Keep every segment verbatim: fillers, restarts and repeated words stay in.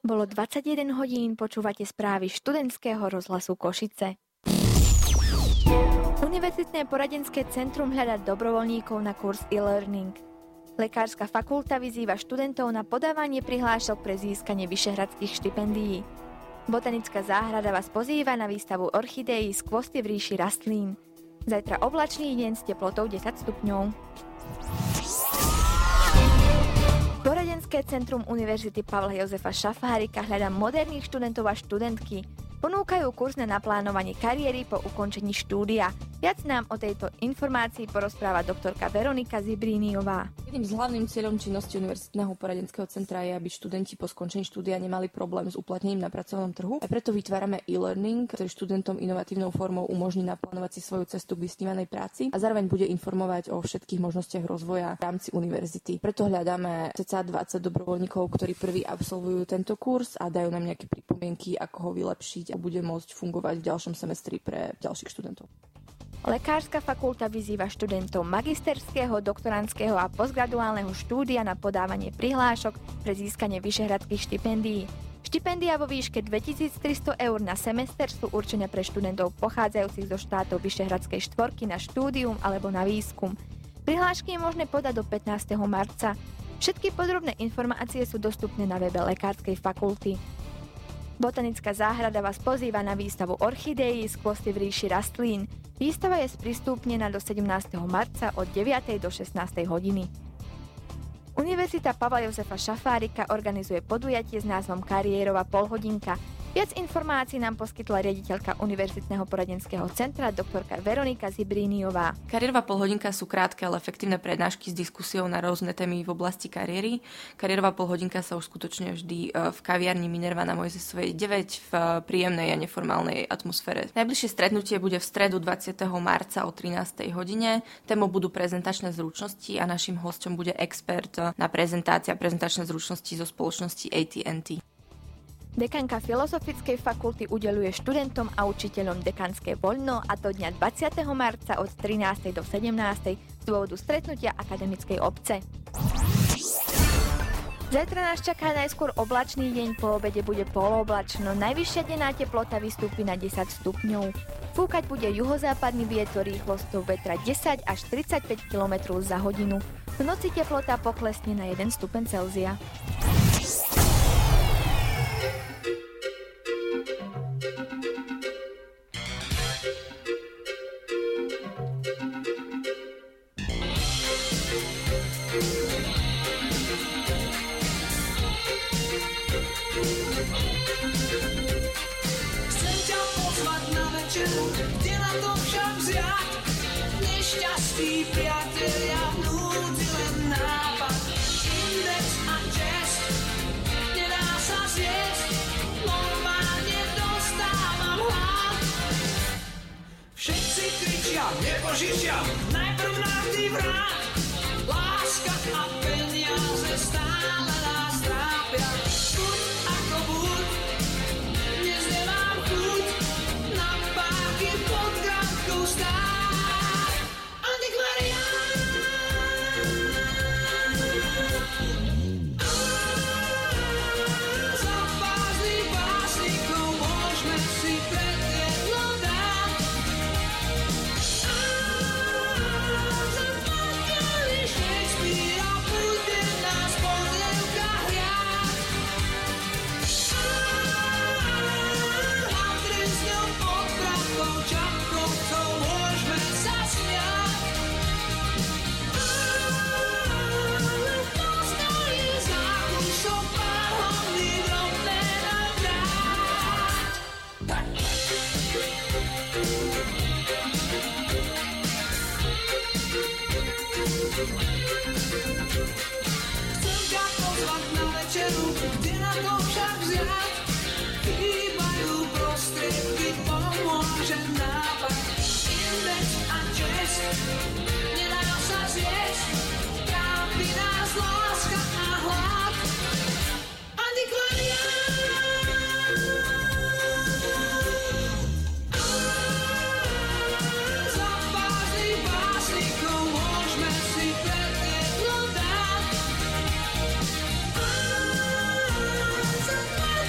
Bolo dvadsaťjeden hodín, počúvate správy študentského rozhlasu Košice. Univerzitné poradenské centrum hľadá dobrovoľníkov na kurz e-learning. Lekárska fakulta vyzýva študentov na podávanie prihlášok pre získanie vyšehradských štipendií. Botanická záhrada vás pozýva na výstavu orchideí skvosty v ríši rastlín. Zajtra oblačný deň s teplotou desať stupňov. Poradenské centrum Univerzity Pavla Jozefa Šafárika hľadá moderných študentov a študentky. Ponúkajú kurz na naplánovanie kariéry po ukončení štúdia. Viac nám o tejto informácii porozpráva doktorka Veronika Zibríniová. Jedným z hlavným cieľom činnosti Univerzitného poradenského centra je, aby študenti po skončení štúdia nemali problém s uplatnením na pracovnom trhu. A preto vytvárame e-learning, ktorý študentom inovatívnou formou umožní naplánovať si svoju cestu k vysnívanej práci a zároveň bude informovať o všetkých možnostiach rozvoja v rámci univerzity. Preto hľadáme cca dvadsať dobrovoľníkov, ktorí prvý absolvujú tento kurz a dajú nám nejaké pripomienky, ako ho vylepšiť a bude môcť fungovať v ďalšom semestri pre ďalších študentov. Lekárska fakulta vyzýva študentov magisterského, doktorandského a postgraduálneho štúdia na podávanie prihlášok pre získanie vyšehradských štipendií. Štipendia vo výške dvetisíctristo eur na semester sú určené pre študentov pochádzajúcich zo štátov Vyšehradskej štvorky na štúdium alebo na výskum. Prihlášky je možné podať do pätnásteho marca. Všetky podrobné informácie sú dostupné na webe Lekárskej fakulty. Botanická záhrada vás pozýva na výstavu orchideí skvosty v ríši rastlín. Výstava je sprístupnená do sedemnásteho marca od deviatej do šestnástej hodiny. Univerzita Pavla Jozefa Šafárika organizuje podujatie s názvom Kariérová polhodinka. Viac informácií nám poskytla riaditeľka Univerzitného poradenského centra doktorka Veronika Zibríniová. Kariérová polhodinka sú krátke, ale efektívne prednášky s diskusiou na rôzne témy v oblasti kariéry. Kariérová polhodinka sa uskutočňuje vždy v kaviarni Minerva na Mojzesovej deväť v príjemnej a neformálnej atmosfére. Najbližšie stretnutie bude v stredu dvadsiateho marca o trinástej hodine. Témou budú prezentačné zručnosti a naším hosťom bude expert na prezentácia prezentačné zručnosti zo spoločnosti á té and té. Dekanka Filozofickej fakulty udeľuje študentom a učiteľom dekanské voľno, a to dňa dvadsiateho marca od trinástej do sedemnástej z dôvodu stretnutia akademickej obce. Zajtra nás čaká najskôr oblačný deň, po obede bude polooblačno, najvyššia denná teplota vystúpi na desať stupňov. Fúkať bude juhozápadný vietor rýchlosťou vetra desať až tridsaťpäť kilometrov za hodinu. V noci teplota poklesne na jeden stupeň Celzia. Kde na to však vziať? Nešťastí priatelia vnúci len nápad. Index a čest, nedá sa zjesť, normálne dostávam hlad. Všetci kričia, nepožičia, najprv nám ty vrát. Láska a peniaze stále nás trápia. Buď ako buď, dnes nemám chuť na páky pod gátkou stáť. Antikvariát. Za báznych básnikov môžeme si predjedlo dať. Zaplakali Shakespearea, bude nás polievka hriať. A trestňou pod pravkou čapkou, to môžeme sa smiať. Ale to stojí za kusom pár hodný drobné navráť. Chcem ťa pozvať na večeru, kde na to však vziať? Chýbajú prostriedky, pomôže nápad. Index a čest, nedá sa zjesť, trápi nás láska a hlad. Antikvariát. Za báznych básnikov môžeme si predjedlo dať. Za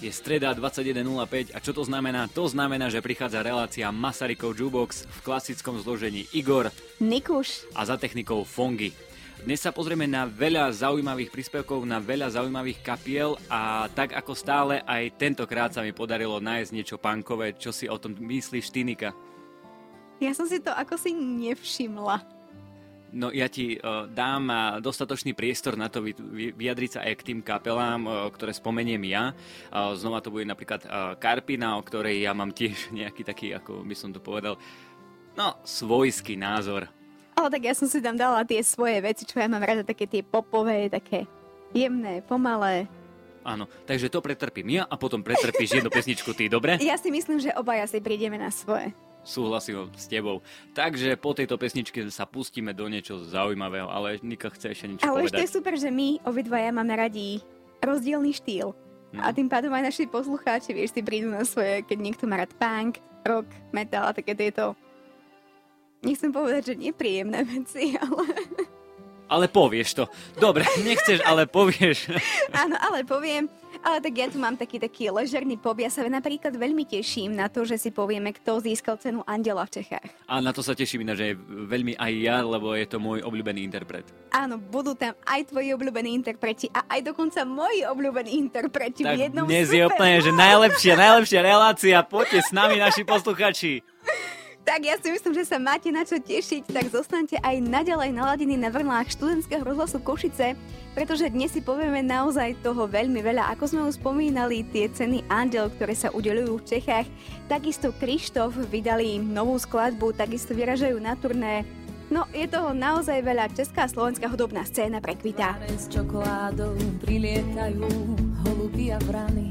Je streda dvadsaťjeden nula päť a čo to znamená? To znamená, že prichádza relácia Masarykov Jukebox v klasickom zložení Igor, Nikuš a za technikou Fongy. Dnes sa pozrieme na veľa zaujímavých príspevkov, na veľa zaujímavých kapiel a tak ako stále aj tentokrát sa mi podarilo nájsť niečo punkové. Čo si o tom myslíš, ty, Nika? Ja som si to ako si nevšimla. No ja ti uh, dám uh, dostatočný priestor na to vy, vy, vyjadriť sa aj k tým kapelám, uh, ktoré spomeniem ja. Uh, znova to bude napríklad uh, Karpina, o ktorej ja mám tiež nejaký taký, ako by som to povedal, no, svojský názor. Ale tak ja som si tam dala tie svoje veci, čo ja mám rada, také tie popové, také jemné, pomalé. Áno, takže to pretrpím ja a potom pretrpíš jednu pesničku ty, dobre? Ja si myslím, že obaja si prídeme na svoje. Súhlasím s tebou. Takže po tejto pesničke sa pustíme do niečo zaujímavého, ale Nika chce ešte niečo ale povedať. Ale ešte je super, že my obidvaja máme radi rozdielný štýl. No. A tým pádom aj naši poslucháči, vieš, si prídu na svoje, keď niekto má rád punk, rock, metal a také tieto, nechcem povedať, že nepríjemné veci, ale... Ale povieš to. Dobre, nechceš, ale povieš. Áno, ale poviem. Ale tak ja tu mám taký taký ležerný pop. Ja sa napríklad veľmi teším na to, že si povieme, kto získal cenu Andela v Čechách. A na to sa teším ináč, že veľmi aj ja, lebo je to môj obľúbený interpret. Áno, budú tam aj tvoji obľúbení interpreti a aj dokonca moji obľúbení interpreti tak v jednom dnes super. Je úplne, že najlepšia, najlepšia relácia. Poďte s nami, naši posluchači. Tak ja si myslím, že sa máte na čo tešiť, tak zostaňte aj naďalej naladení na vlnách študentského rozhlasu Košice, pretože dnes si povieme naozaj toho veľmi veľa. Ako sme už spomínali, tie ceny Andel, ktoré sa udeľujú v Čechách, takisto Krištof vydali novú skladbu, takisto vyražajú na turné. No, je toho naozaj veľa. Česká a slovenská hudobná scéna prekvitá. S čokoládou prilietajú holuby a vrany.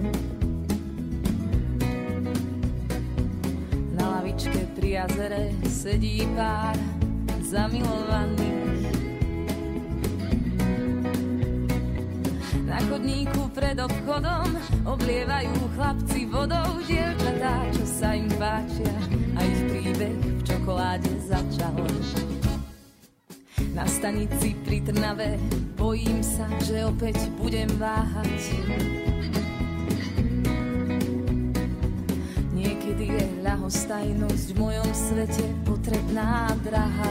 Na lavičke pri jazere sedí pár zamilovaných. Na chodníku pred obchodom oblievajú chlapci vodou dievčatá, čo sa im páčia a ich príbeh v čokoláde začal. Na stanici pri Trnave bojím sa, že opäť budem váhať. Niekedy je ľahostajnosť v mojom svete potrebná, drahá.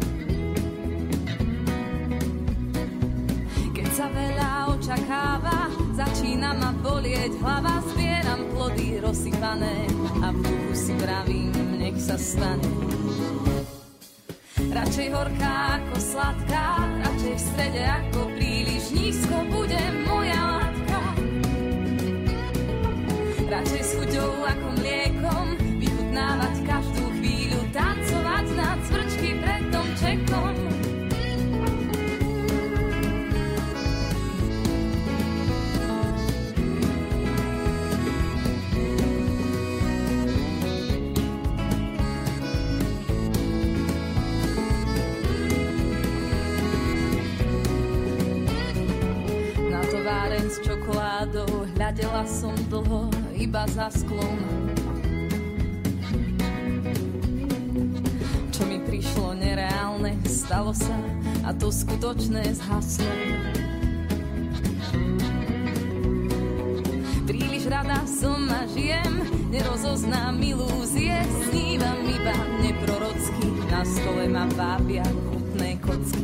Keď sa veľa očakáva, začína ma bolieť hlava, zbieram plody rozsypané a v duchu si vravím, nech sa stane. Radšej horká ako sladká, radšej v strede ako príliš nízko bude moja látka. Radšej s chuťou ako mliekom vychutnávať každú chvíľu, tancovať na cvrčky pred domčekom. Na továren s čokoládou hľadela som dlho iba za sklom. Čo mi prišlo nereálne, stalo sa a to skutočné zhaslo. Príliš rada som a žijem, nerozoznám ilúzie, snívam iba neprorocky, na stole ma vábia chutné kocky.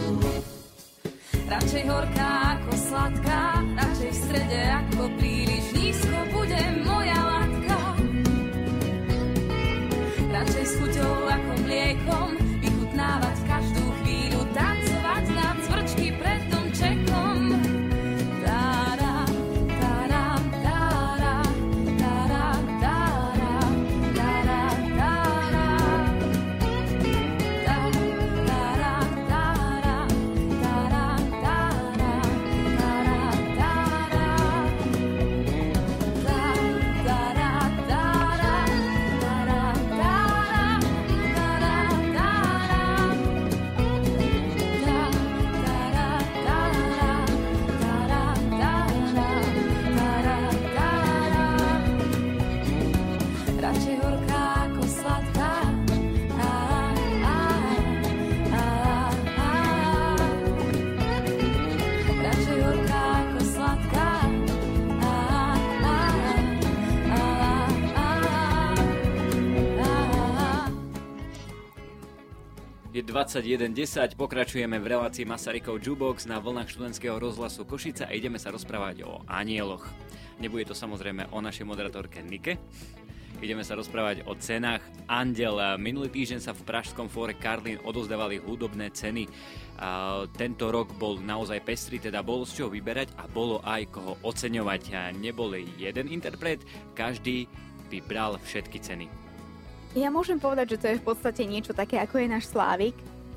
Radšej horká ako sladká, radšej v strede ako príliš nízko bude moja látka. Radšej s chuťou ako mliekom vychutnávať každú chvíľu, tancovať na cvrčky pred domčekom. Tára, tára, tára, tára, tára, tára, tára. Da dvadsaťjeden desať, pokračujeme v relácii Masarykov Jukebox na vlnách študentského rozhlasu Košice a ideme sa rozprávať o anieloch. Nebude to samozrejme o našej moderátorke Nike. Ideme sa rozprávať o cenách Andel. Minulý týždeň sa v pražskom fóre Karlín odozdávali hudobné ceny. A tento rok bol naozaj pestrý, teda bolo z čoho vyberať a bolo aj koho oceňovať. A nebol jeden interpret, každý by bral všetky ceny. Ja môžem povedať, že to je v podstate niečo také, ako je náš Slávik.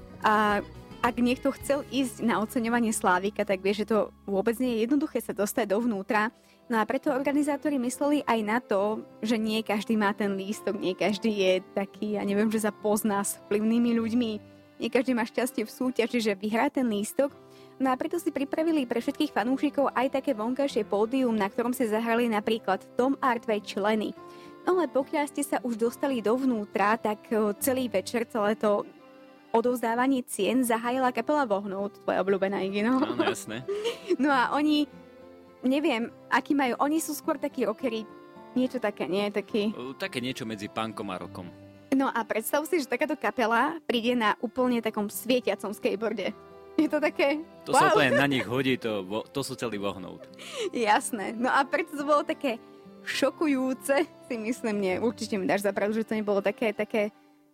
A ak niekto chcel ísť na oceňovanie Slávika, tak vie, že to vôbec nie je jednoduché sa dostať dovnútra. No a preto organizátori mysleli aj na to, že nie každý má ten lístok, nie každý je taký, ja neviem, že sa pozná s vplyvnými ľuďmi, nie každý má šťastie v súťaži, že vyhrá ten lístok. No a preto si pripravili pre všetkých fanúšikov aj také vonkajšie pódium, na ktorom sa zahrali napríklad Tom Artway či Lenny. No ale pokiaľ ste sa už dostali dovnútra, tak celý večer, celé to odovzdávanie cien zahájila kapela Vohnout, tvoja obľúbená Igino. Áno, jasné. No a oni, neviem, aký majú, oni sú skôr takí rockery, niečo také, nie? Taký... Také niečo medzi punkom a rockom. No a predstav si, že takáto kapela príde na úplne takom svietiacom skateboarde. Je to také... To wow. sa úplne na nich hodí, to, to sú celý Vohnout. Jasné, no a preto to bolo také šokujúce, si myslím, nie, určite mi dáš za pravdu, že to nebolo také, také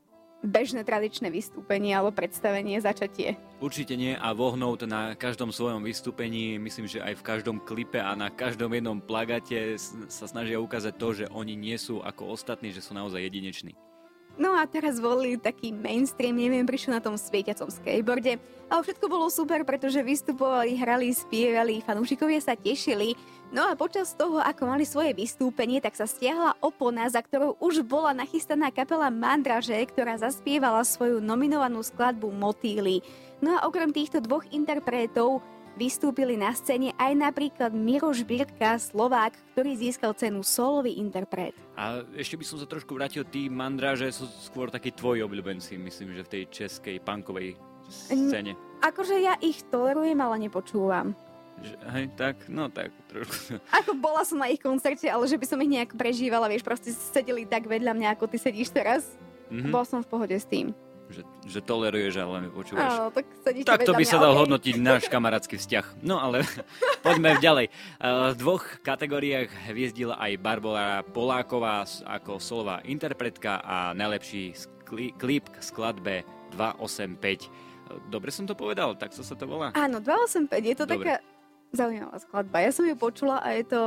bežné tradičné vystúpenie alebo predstavenie, začatie. Určite nie a Vohnout na každom svojom vystúpení, myslím, že aj v každom klipe a na každom jednom plagate sa snažia ukázať to, že oni nie sú ako ostatní, že sú naozaj jedineční. No a teraz volili taký mainstream, neviem, prišiel na tom svietiacom skateboarde, ale všetko bolo super, pretože vystupovali, hrali, spievali, fanúšikovia sa tešili. No a počas toho, ako mali svoje vystúpenie, tak sa stiahla opona, za ktorou už bola nachystaná kapela Mandraže, ktorá zaspievala svoju nominovanú skladbu Motýly. No a okrem týchto dvoch interpretov vystúpili na scéne aj napríklad Miroš Birka, Slovák, ktorý získal cenu solový interpret. A ešte by som sa trošku vrátil, tí Mandraže sú skôr takí tvoji obľúbenci, myslím, že v tej českej punkovej scéne. Akože ja ich tolerujem, ale nepočúvam. Že, hej, tak, no tak, trošku. Ako bola som na ich koncerte, ale že by som ich nejak prežívala, vieš, proste sedeli tak vedľa mňa, ako ty sedíš teraz. Mm-hmm. Bola som v pohode s tým. Že, že toleruješ, ale nepočúvaš. Áno, tak sedíš tak to by mňa, sa dal okay. hodnotiť náš kamarátsky vzťah. No ale poďme ďalej. V dvoch kategóriách hviezdila aj Barbora Poláková ako solová interpretka a najlepší klip k skladbe dvestoosemdesiatpäť. Dobre som to povedal? Tak sa to volá? Áno, dvestoosemdesiatpäť. Je to Dobre. taká zaujímavá skladba. Ja som ju počula a je to...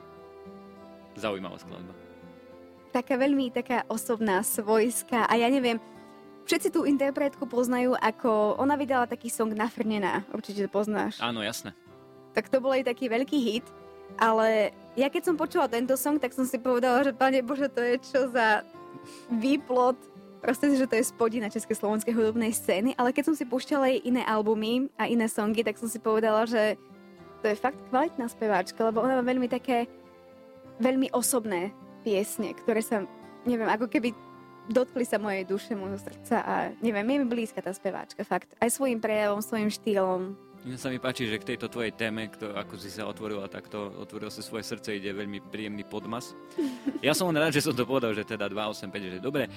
Zaujímavá skladba. Taká veľmi taká osobná, svojská a ja neviem, všetci tú interpretku poznajú ako... Ona vydala taký song Nafrnená, určite to poznáš. Áno, jasné. Tak to bol aj taký veľký hit, ale ja keď som počula tento song, tak som si povedala, že Pane Bože, to je čo za výplod, proste, že to je spodina českej slovenskej hudobnej scény, ale keď som si púšťala jej iné albumy a iné songy, tak som si povedala, že to je fakt kvalitná speváčka, lebo ona má veľmi také, veľmi osobné piesne, ktoré sa, neviem, ako keby dotkli sa mojej duše, môjho srdca a neviem, je mi blízka tá speváčka, fakt. Aj svojím prejavom, svojím štýlom. Mne sa mi páči, že k tejto tvojej téme, kto, ako si sa otvorila takto, otvoril si svoje srdce, ide veľmi príjemný podmas. Ja som len rád, že som to povedal, že teda dvestoosemdesiatpäť, že je dobre.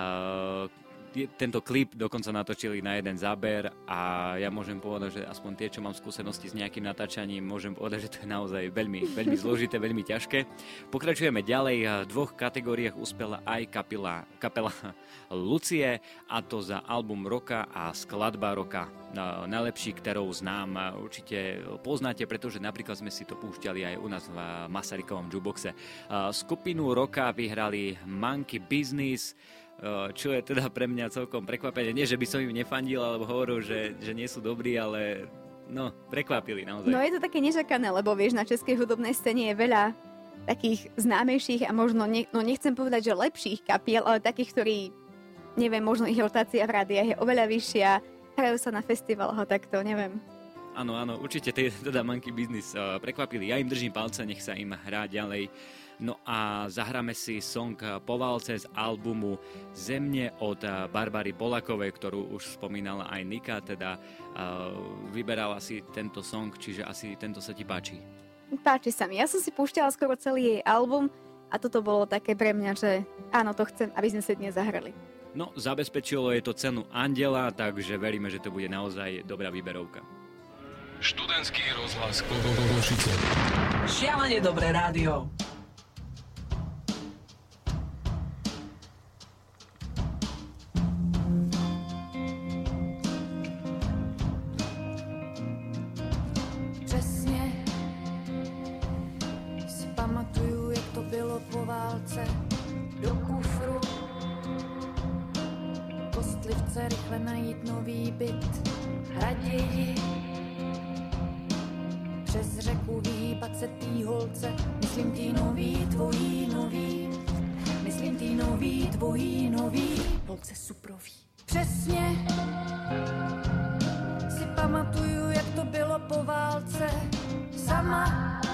Uh, tento klip dokonca natočili na jeden záber a ja môžem povedať, že aspoň tie, čo mám skúsenosti s nejakým natáčaním, môžem povedať, že to je naozaj veľmi, veľmi zložité, veľmi ťažké. Pokračujeme ďalej. V dvoch kategóriách uspela aj kapela, kapela Lucie, a to za album roka a skladba roka. Najlepší, ktorou znám, určite poznáte, pretože napríklad sme si to púšťali aj u nás v Masarykovom Jukeboxe. Skupinu roka vyhrali Monkey Business, čo je teda pre mňa celkom prekvapenie. Nie, že by som im nefandil, alebo hovoril, že, že nie sú dobrí, ale no, prekvapili naozaj. No je to také nečakané, lebo vieš, na českej hudobnej scéne je veľa takých známejších a možno, ne, no nechcem povedať, že lepších kapiel, ale takých, ktorí, neviem, možno ich rotácia v rádiách je oveľa vyššia, hrajú sa na festivaloch a takto, neviem. Áno, áno, určite teda Monkey Business uh, prekvapili. Ja im držím palce, nech sa im hrá ďalej. No a zahráme si song Povalce z albumu Zemne od Barbary Polákovej, ktorú už spomínala aj Nika, teda uh, vyberala si tento song, čiže asi tento sa ti páči. Páči sa mi. Ja som si púšťala skoro celý jej album a toto bolo také pre mňa, že áno, to chcem, aby sme sa dnes zahrali. No, zabezpečilo je to cenu Andela, takže veríme, že to bude naozaj dobrá výberovka. Študentský rozhlas Košice. Šialene dobré rádio. Přesně si pamatuju, jak to bylo po válce. Do kufru kostlivce rychle najít nový byt. Raději přes řeku vyhýbat se tý holce. Myslím tý nový, tvojí nový. Myslím tý nový, tvojí nový. Holce suprový. Přesně si pamatuju, jak to bylo po válce. Sama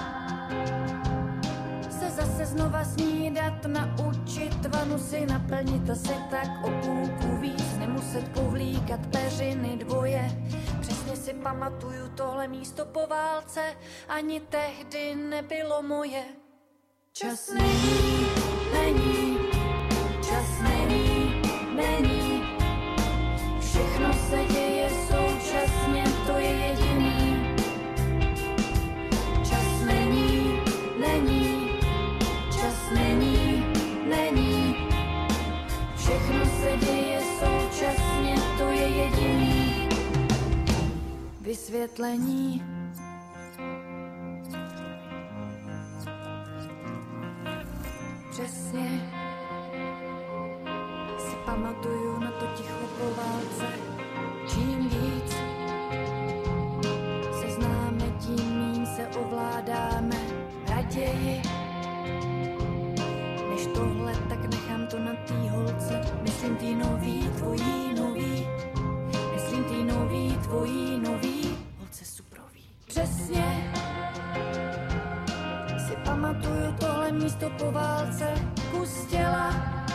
se zase znova snídat, naučit vanu si naplnit a se tak o půlku víc nemuset povlíkat peřiny dvoje. Přesně si pamatuju tohle místo po válce, ani tehdy nebylo moje. Čas není, není, čas není, není. Všechno se děje současně, to je jediný. Čas není, není, čas není, není. Všechno se děje současně, to je jediný. Vysvětlení. Přesně si pamatuju na to ticho po válce. Čím víc se známe, tím míň se ovládáme. Raději než tohle, tak nechám to na tý holce. Myslím tý nový, tvojí nový. Myslím tý nový, tvojí nový. Holce suprový. Přesně si pamatuju tohle místo po válce. Kus těla,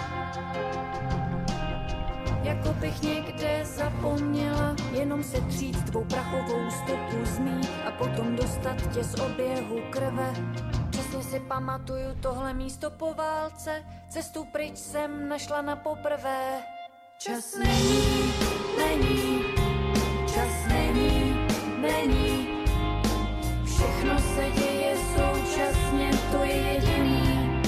jako bych někde zapomněla jenom se třít tvou prachovou stopu zmít a potom dostat tě z oběhu krve. Přesně si pamatuju tohle místo po válce, cestu pryč jsem našla na poprvé. Čas není, není, čas není, není. Všechno se děje současně, to je jediný.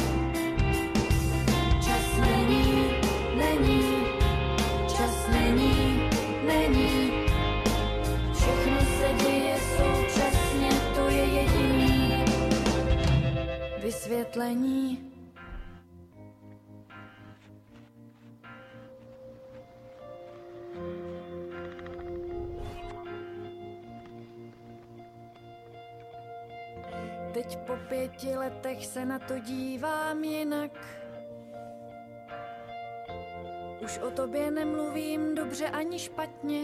Čas není, není, čas není, není. Všechno se děje současně, to je jediný. Vysvětlení. Teď po pěti letech se na to dívám jinak. Už o tobě nemluvím dobře ani špatně.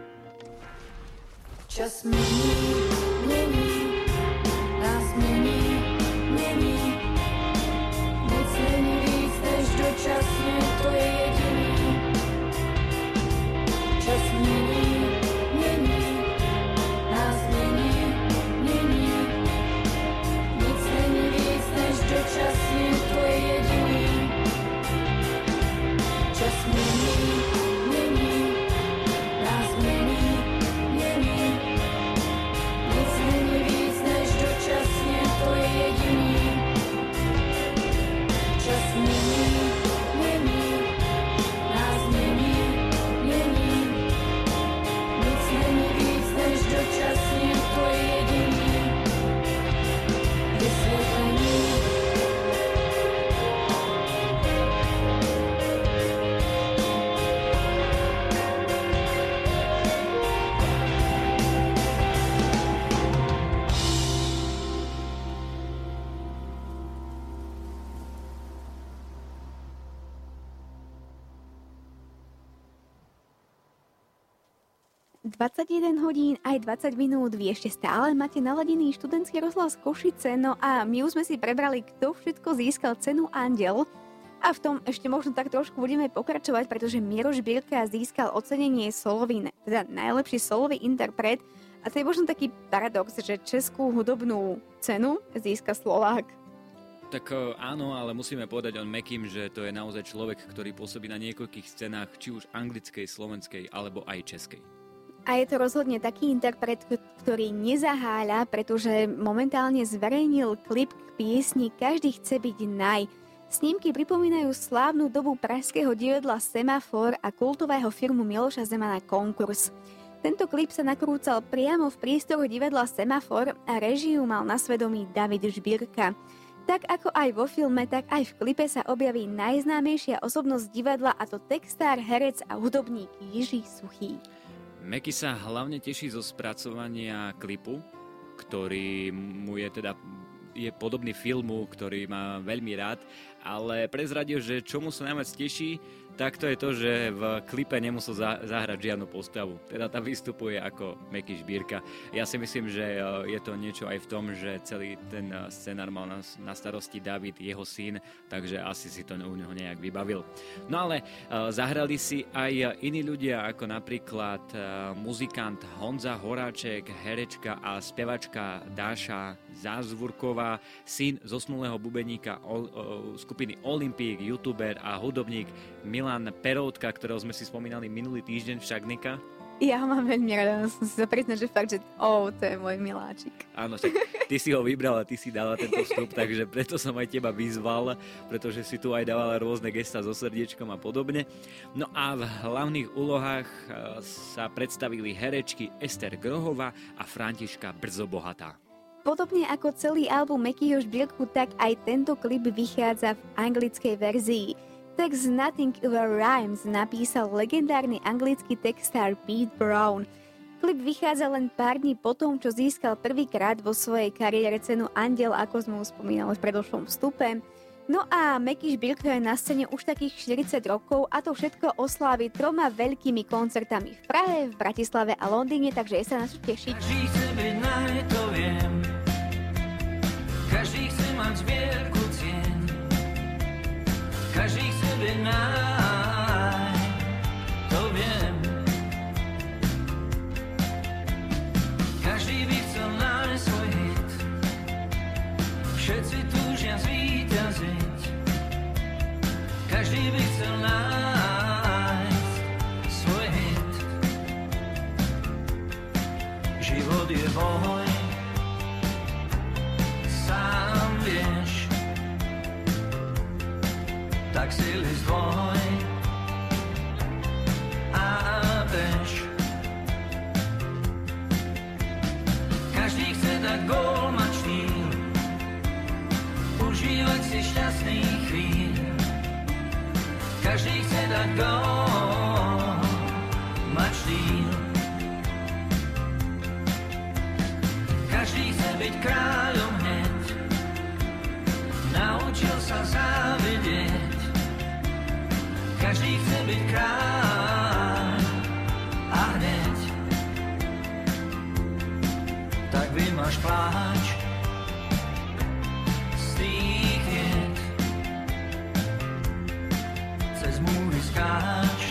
Čas mění, mění, nás mění, mění. Nic není víc než dočasně, to je jediný. Čas mění, mění, nás mění, mění. Nic není víc než dočasně, to je jediný. Čas mění, mění, nás mění, mění. Nic není víc než dočasně, to je jediný. Čas mění, mění, nás mění, mění. Nic není víc než dočasně, to je jediný. Vysvětlení. dvadsaťjeden hodín aj dvadsať minút, vy ešte stále máte naladený študentský rozhlas Košice, no a my už sme si prebrali, kto všetko získal cenu Andel. A v tom ešte možno tak trošku budeme pokračovať, pretože Miroš Birka získal ocenenie solový, teda najlepší solový interpret. A to je možno taký paradox, že českú hudobnú cenu získa Slovák. Tak áno, ale musíme povedať on Mekým, že to je naozaj človek, ktorý pôsobí na niekoľkých scénách, či už anglickej, slovenskej, alebo aj českej. A je to rozhodne taký interpret, ktorý nezaháľa, pretože momentálne zverejnil klip k piesni Každý chce byť naj. Snímky pripomínajú slávnu dobu pražského divadla Semafor a kultového filmu Miloša Zemana Konkurs. Tento klip sa nakrúcal priamo v priestoroch divadla Semafor a režiu mal na svedomí David Žbírka. Tak ako aj vo filme, tak aj v klipe sa objaví najznámejšia osobnosť divadla, a to textár, herec a hudobník Jiří Suchý. Meky sa hlavne teší zo spracovania klipu, ktorý mu je teda je podobný filmu, ktorý má veľmi rád, ale prezradil, že čomu sa najviac teší, tak to je to, že v klipe nemusel zahrať žiadnu postavu. Teda tam vystupuje ako Meky Žbírka. Ja si myslím, že je to niečo aj v tom, že celý ten scenár mal na starosti David, jeho syn, takže asi si to u neho nejak vybavil. No ale zahrali si aj iní ľudia, ako napríklad muzikant Honza Horáček, herečka a spevačka Dáša Zázvurková, syn zosnulého bubeníka skupiny Olympík, youtuber a hudobník Milan Peroutka, ktorého sme si spomínali minulý týždeň v Šagnika. Ja ho mám veľmi rada, som si sa priznať, že fakt, že oh, to je môj miláčik. Áno, však ty si ho vybrala, ty si dala tento vstup, takže preto som aj teba vyzval, pretože si tu aj dávala rôzne gestá so srdiečkom a podobne. No a v hlavných úlohách sa predstavili herečky Ester Grohová a Františka Brzobohatá. Podobne ako celý album Mekyho Žbírku, tak aj tento klip vychádza v anglickej verzii. Text Nothing Ever Rhymes napísal legendárny anglický textár Pete Brown. Klip vychádza len pár dní po tom, čo získal prvýkrát vo svojej kariére cenu Andiel, ako sme už spomínali v predošlom vstupe. No a Meky Žbírka je na scéne už takých štyridsať rokov a to všetko oslávi troma veľkými koncertami v Prahe, v Bratislave a Londýne, takže je sa na čo tešiť. Každý chce byť naj, to viem. Každý chce mať zbierku cien. Každý chce byť naj, to viem. Každý by chcel nájsť svoj hit. Všetci túžia zvíťaziť. Každý by chcel nájsť svoj hit. Život je boj, sám vieš. Tak si list tvoj a bež. Každý chce dať gól, mať štýl, užívať si šťastný chvíľ. Každý chce dať gól, mať štýl. Každý chce byť kráľom hneď, naučil sa závidieť. Každý chce byť kráľ a hneď. Tak vymaž pláč z tých vied. Cez múry skáč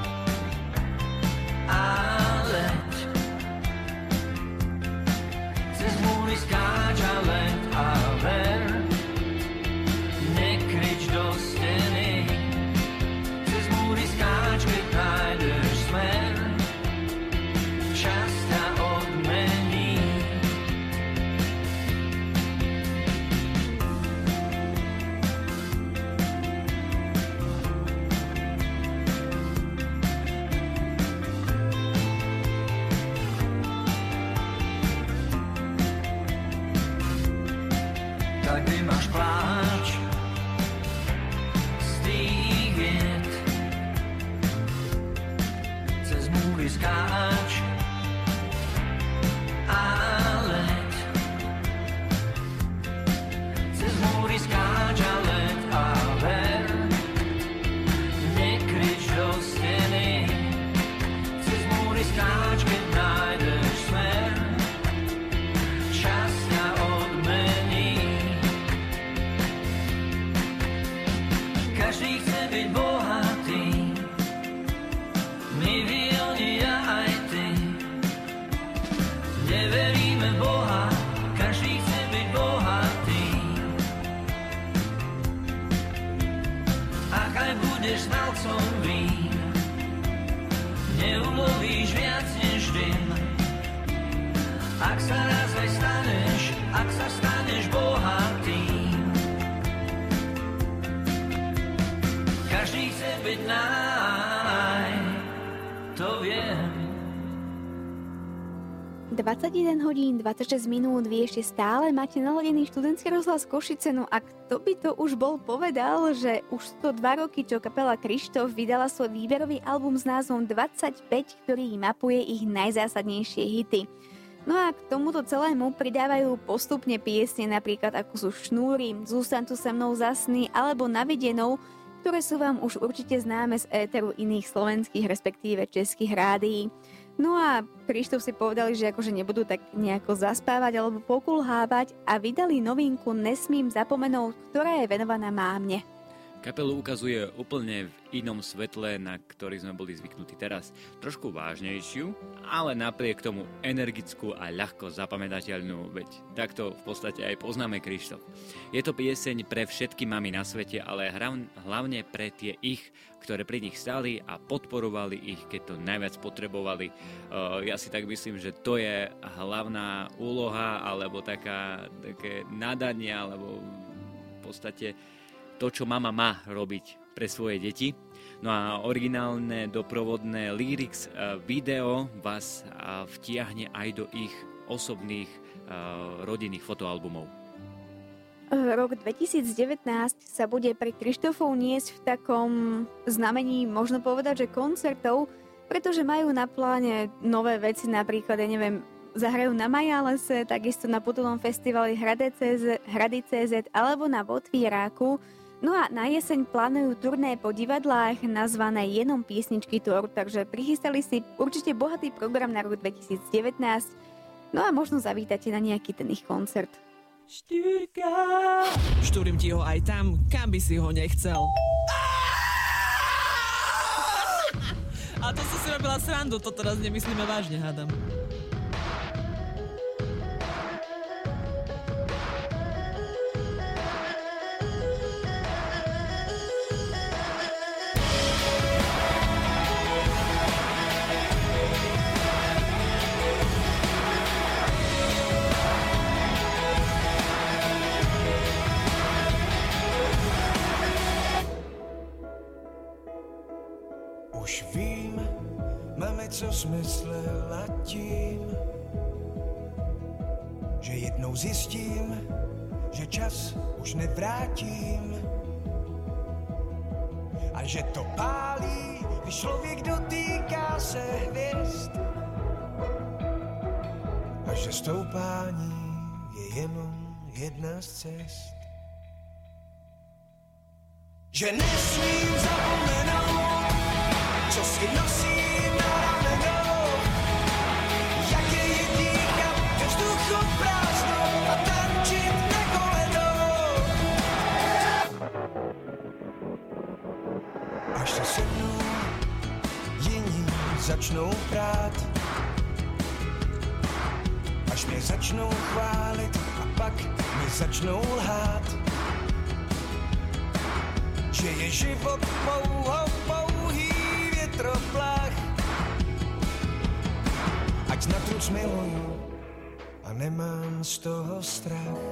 a leď. Cez múry skáč a leď a ver. Nekrič do steny. Cez múry skáč, keď nájdeš smer. Čas ťa odmení. Tak vymaž pláč z tých vied. Cez múry skáč a leď. Cez múry skáč a leď a ver. Nekrič do steny. Cez múry skáč, keď nájdeš smer. Čas ťa odmení. Každý chce byť bohatý. My, vy, oni, ja aj ty. Neveríme v Boha. Každý chce byť bohatý. Ak sa raz aj staneš, ak sa staneš bohatým. Každý chce byť naj, to viem. dvadsaťjeden hodín, dvadsaťšesť minút, vy ešte stále máte naladený študentský rozhlas Košice, no a kto by to už bol povedal, že už sú to dva roky, čo kapela Krištof vydala svoj výberový album s názvom dvadsaťpäť, ktorý mapuje ich najzásadnejšie hity. No a k tomuto celému pridávajú postupne piesne, napríklad ako sú Šnúry, Zústaň tu so mnou zasny alebo Na videnou, ktoré sú vám už určite známe z éteru iných slovenských, respektíve českých rádií. No a Krištof si povedali, že akože nebudú tak nejako zaspávať alebo pokulhávať a vydali novinku Nesmím zapomenúť, ktorá je venovaná mámne. Kapelu ukazuje úplne v inom svetle, na ktorý sme boli zvyknutí teraz. Trošku vážnejšiu, ale napriek tomu energickú a ľahko zapamätateľnú, veď takto v podstate aj poznáme Krištof. Je to pieseň pre všetky mamy na svete, ale hlavne pre tie ich, ktoré pri nich stáli a podporovali ich, keď to najviac potrebovali. Ja si tak myslím, že to je hlavná úloha, alebo taká, také nadanie, alebo v podstate to, čo mama má robiť pre svoje deti. No a originálne doprovodné lyrics video vás vtiahne aj do ich osobných rodinných fotoalbumov. Rok dvetisícdevätnásť sa bude pre Krištofov niesť v takom znamení, možno povedať, že koncertov, pretože majú na pláne nové veci, napríklad, ja neviem, zahrajú na Majálese, takisto na Potulnom festivali Hrady cé zet alebo na Votvíráku. No a na jeseň plánujú turné po divadlách nazvané Jenom piesničky tour, takže prichystali si určite bohatý program na rok dvetisícdevätnásť. No a možno zavítate na nejaký ten ich koncert. Štyrka! Štúrim ti ho aj tam, kam by si ho nechcel. A to som si robila srandu, to teraz nemyslíme vážne, hádam. Už vím, máme co smyslela tím, že jednou zjistím, že čas už nevrátím a že to pálí, když člověk dotýká se hvězd a že stoupání je jenom jedna z cest. Že nesmím zapomenout, co si nosím na ramenou, jak je dýchat ve vzduchu prázdnou a tančit na kolenou. Až se se mnou jiní začnou prát, až mě začnou chválit a pak mě začnou lhát, že je život pouhou, pouhý větroplach. Ať na truc miluju a nemám z toho strach.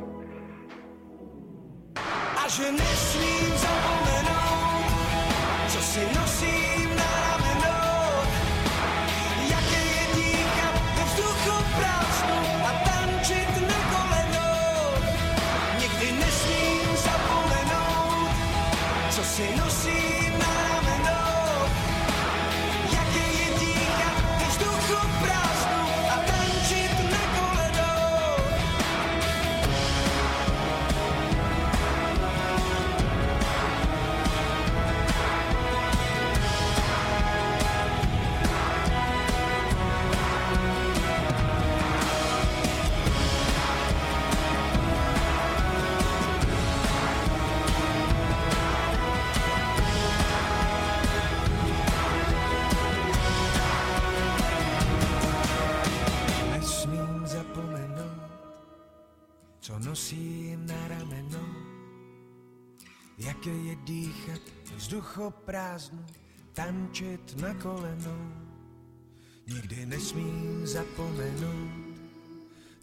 A že nesmím zapomenout, co si nosím na ramenou, jaké je dýchat ve vzduchu prázdnou a tančit na kolenou. Nikdy nesmím zapomenout, co si nosím na ramenou, jaké je dýchat ve vzduchu prázdnou a tančit na kolenou. Co nosím na ramenou, jaké je dýchat vzduchoprázdnu, tančit na kolenou. Nikdy nesmím zapomenout,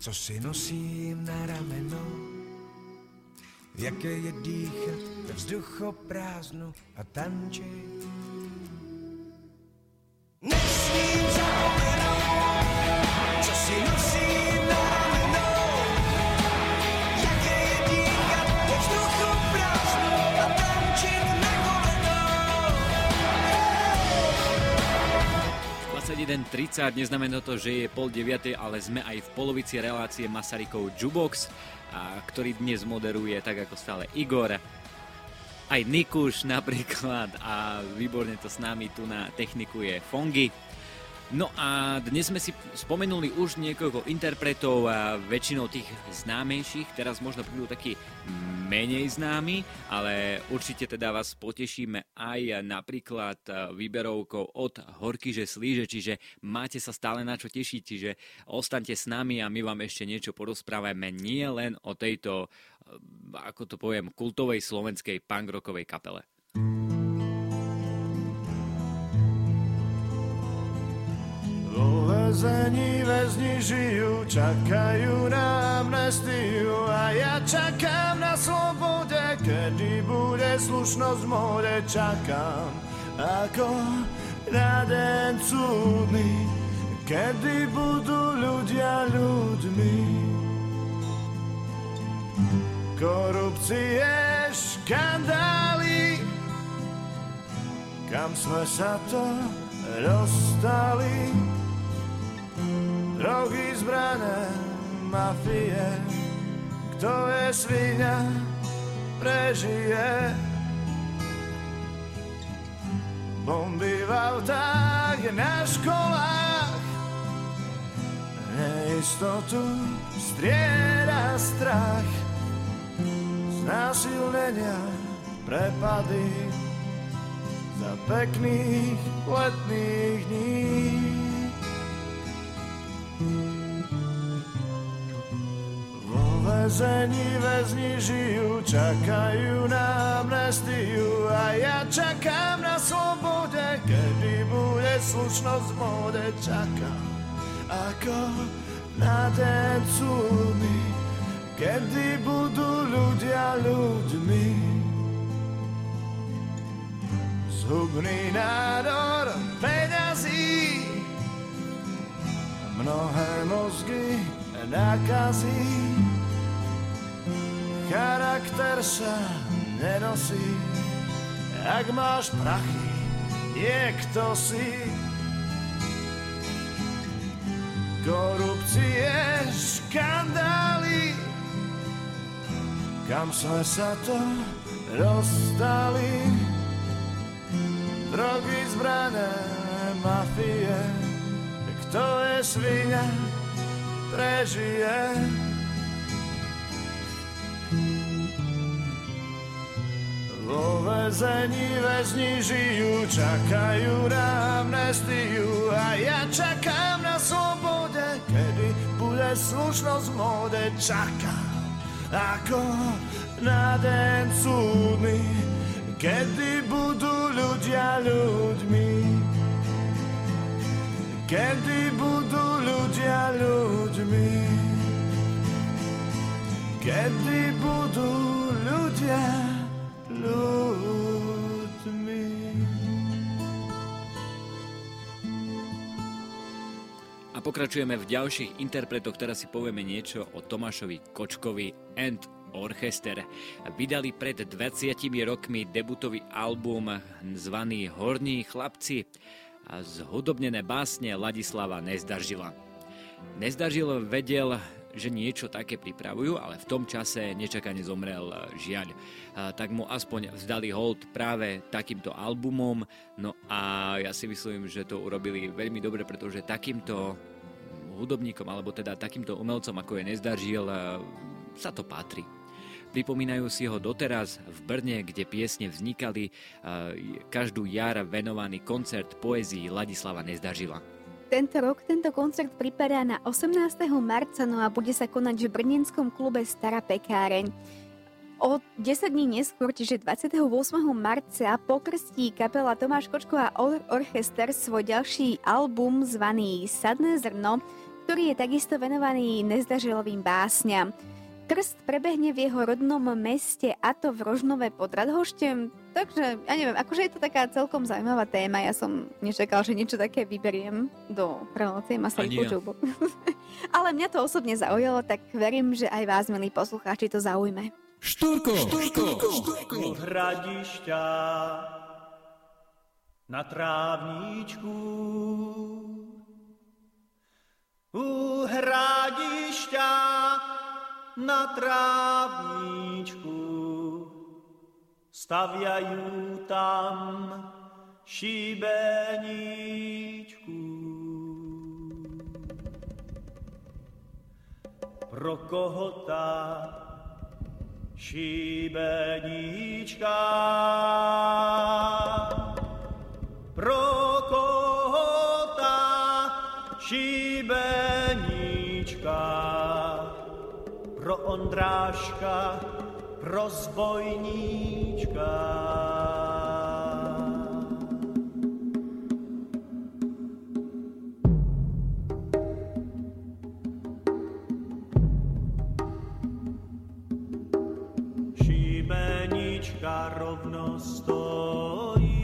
co si nosím na rameno. Jaké je dýchat ve vzduchoprázdnu a tančit. Nesmím zapomenout, co si nosím na rameno. Jaké je dýchat ve vzduchoprázdnu a tančit na koleno. dvadsaťjeden tridsať neznamená to, že je pol deviatej, ale sme aj v polovici relácie Masarykov Jukebox, a ktorý dnes moderuje tak ako stále Igor, aj Nikuš napríklad a výborne to s nami tu na techniku je Fongy. No a dnes sme si spomenuli už niekoľko interpretov, a väčšinou tých známejších, teraz možno prídu takí menej známi, ale určite teda vás potešíme aj napríklad výberovkou od Horkyže Slíže, čiže máte sa stále na čo tešiť, čiže ostaňte s nami a my vám ešte niečo porozprávame nie len o tejto, ako to poviem, kultovej slovenskej punkrockovej kapele. Vo väzení väzni žijú, čakajú na amnestiu a ja čakám na slobode, kedy bude slušnosť v móde. Čakám ako na deň súdny, kedy budú ľudia ľuďmi. Korupcie, škandály, kam sme sa to dostali. Drogy, zbrané, mafie, kto je sviňa, prežije. Bomby v autách, na školách, neistotu strieda strach. Znásilnenia, prepady za pekných letných dní. Vo väzení väzni žijú, čakajú na amnestiu a ja čakám na slobode, kedy bude slušnosť v móde. Čakám ako na deň súdny, kedy budú ľudia ľuďmi. Zhubný nádor peňazí, mnohé mozgy nakazí. Charakter sa nenosí, ak máš prachy, je kto si. Korupcie, škandály, kam sme sa to dostali. Drogy, zbrané, mafie, kto je sviňa, prežije. Vo väzení väzni žijú, čakajú na amnestiu a ja čakám na slobode, kedy bude slušnosť v móde. Čakám ako na deň súdny, kedy budú ľudia ľuďmi. Kedy budú ľudia ľuďmi. Kedy budú ľudia ľuďmi. A pokračujeme v ďalších interpretoch, teraz si povieme niečo o Tomášovi Kočkovi and Orchester. Vydali pred dvadsiatimi rokmi debutový album zvaný Horní chlapci a zhudobnené básne Ladislava Nezdaržila. Nezdaržil vedel, že niečo také pripravujú, ale v tom čase nečakane zomrel, žiaľ. Tak mu aspoň vzdali hold práve takýmto albumom. No a ja si myslím, že to urobili veľmi dobre, pretože takýmto hudobníkom, alebo teda takýmto umelcom, ako je Nezdaržil, sa to patrí. Pripomínajú si ho doteraz v Brne, kde piesne vznikali, každú jar venovaný koncert poézii Ladislava Nezdaržila. Tento rok tento koncert pripadá na osemnásteho marca, no a bude sa konať v brnenskom klube Stará pekáreň. O desať dní neskôr, čiže dvadsiateho ôsmeho marca, pokrstí kapela Tomáš Kočko a Orchester svoj ďalší album zvaný Sadné zrno, ktorý je takisto venovaný nezdažilovým básňam. Krst prebehne v jeho rodnom meste, a to v Rožnove pod Radhoštem. Takže, ja neviem, akože je to taká celkom zaujímavá téma. Ja som nečakal, že niečo také vyberiem do relácie Masarykovho čubu. Ale mňa to osobne zaujalo, tak verím, že aj vás, milí poslucháči, to zaujme. Štúrko, Štúrko, Štúrko. U hradišťa na trávničku, u hradišťa na trávničku staviajú tam šibeničku. Pro koho tá šibenička? Pro koho tá šibenička? Pro Ondráška, pro zbojníčka. Šibenička rovno stojí,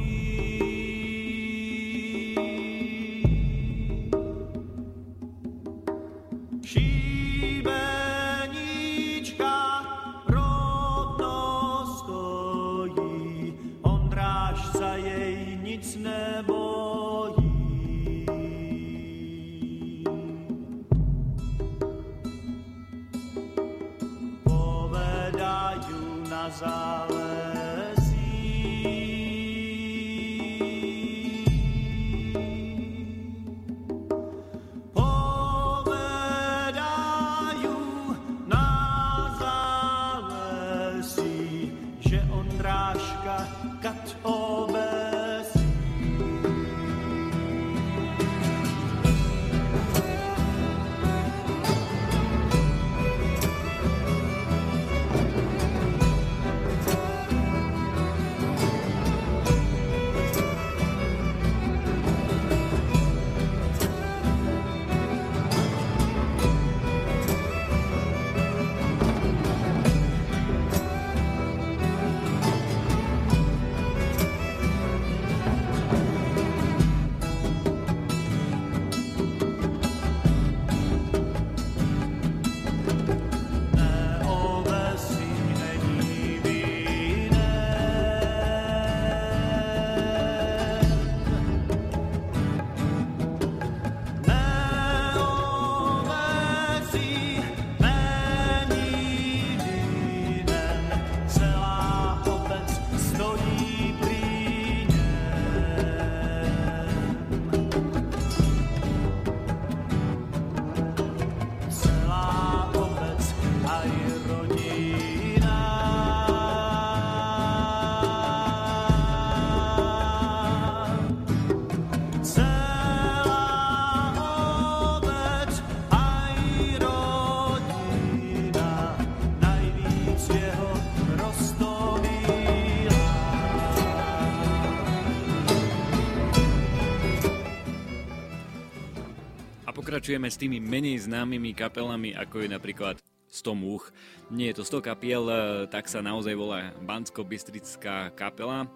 Pokračujeme s tými menej známymi kapelami, ako je napríklad sto múch. Nie je to sto kapiel, tak sa naozaj volá Banskobystrická kapela.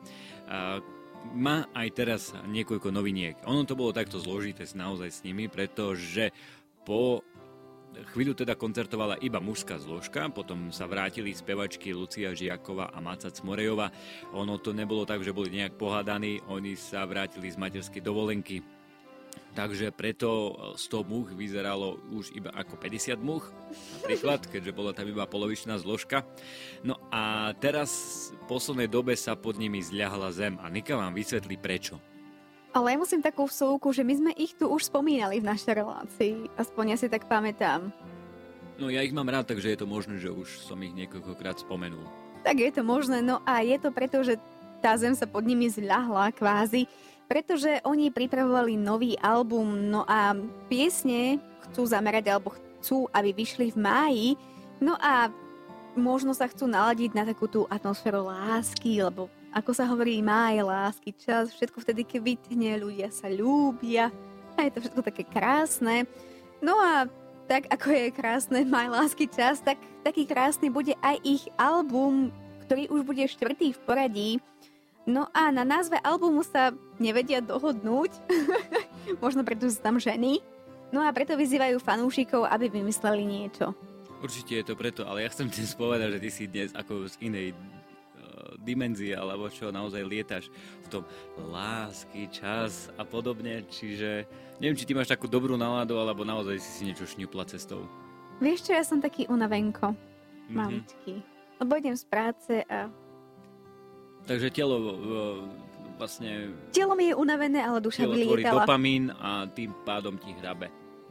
Má aj teraz niekoľko noviniek. Ono to bolo takto zložité naozaj s nimi, pretože po chvíľu teda koncertovala iba mužská zložka, potom sa vrátili spevačky Lucia Žiaková a Máca Cmorejová. Ono to nebolo tak, že boli nejak pohádaní, oni sa vrátili z materskej dovolenky. Takže preto sto múch vyzeralo už iba ako päťdesiat múch, napríklad, keďže bola tam iba polovičná zložka. No a teraz v poslednej dobe sa pod nimi zľahla zem a Nika vám vysvetlí prečo. Ale ja musím takú vsúku, že my sme ich tu už spomínali v našej relácii, aspoň ja si tak pamätám. No ja ich mám rád, takže je to možné, že už som ich niekoľkokrát spomenul. Tak je to možné, no a je to preto, že tá zem sa pod nimi zľahla kvázi, pretože oni pripravovali nový album, no a piesne chcú zamerať, alebo chcú, aby vyšli v máji, no a možno sa chcú naladiť na takú tú atmosféru lásky, lebo ako sa hovorí, máj, lásky, čas, všetko vtedy kvitne, ľudia sa ľúbia a je to všetko také krásne. No a tak ako je krásne Maj lásky čas, tak taký krásny bude aj ich album, ktorý už bude štvrtý v poradí. No a na názve albumu sa nevedia dohodnúť, možno preto sú tam ženy, no a preto vyzývajú fanúšikov, aby vymysleli niečo. Určite je to preto, ale ja chcem dnes povedať, že ty si dnes ako z inej uh, dimenzie, alebo čo, naozaj lietaš v tom lásky, čas a podobne, čiže neviem, či ty máš takú dobrú náladu, alebo naozaj si si niečo šňupla cestou. Vieš čo, ja som taký unavenko, Mhm. maličký, lebo idem z práce a Takže telo uh, vlastne... telo mi je unavené, ale duša Telo tvorí vylietala. dopamín a tým pádom ti hrabe.